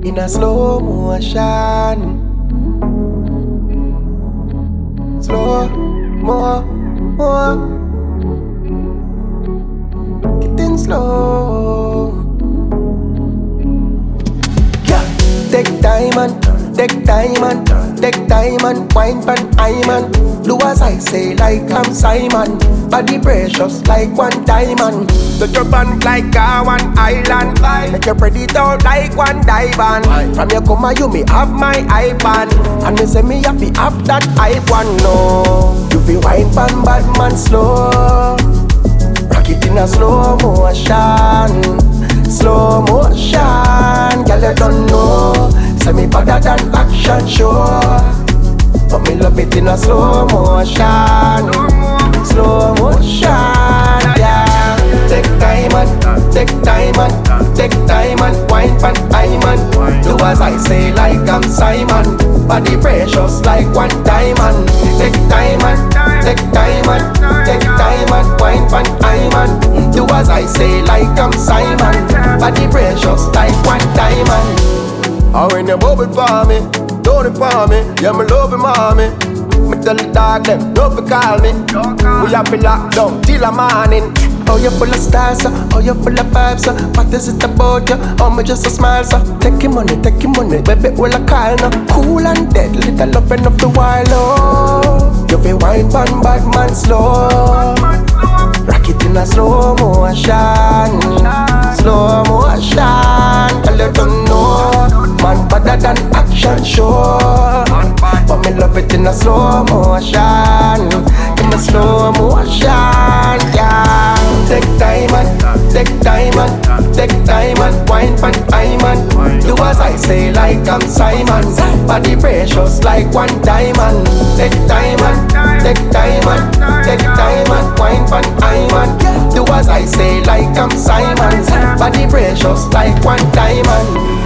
in a slow motion. Slow, more, getting slow. Yeah, take time and wine pan I man. Do as I say like I'm Simon. Body precious like one diamond. Touch your band like a one island. Make you spread it out like one diamond. From your coma you me have my iPad. And me say me happy have that iPhone. No, you feel wine pan bad man slow. Rock it in a slow motion. Slow motion. Girl you don't know. Say me better than action show. But me love it in a slow motion. Slow motion, yeah. Take time and wine pan I man. Do as I say like I'm Simon. Body precious like one diamond. Take time and wine pan I man. Do as I say like I'm Simon. Body precious like one diamond. Oh, when you bubble for me, don't it for me. Yeah, me love you, mommy. Me tell the dog them, don't be call me. We have been locked down till the morning. Oh, you full of stars, oh, you full of vibes. What is it about you? Oh, me just a smile, so take your money, baby, will I call now? Cool and dead, little love enough to while, oh. You feel wine pan bad man slow. Rock it in a slow motion. Slow motion, girl you don't know. Man better than action show. But me love it in a slow motion. In a slow motion, yeah. Take time and wine pan I man. Do as I say like I'm Simon. Body precious like one diamond. Take time and wine pan I man. Do as I say like I'm Simon. Body precious like one diamond.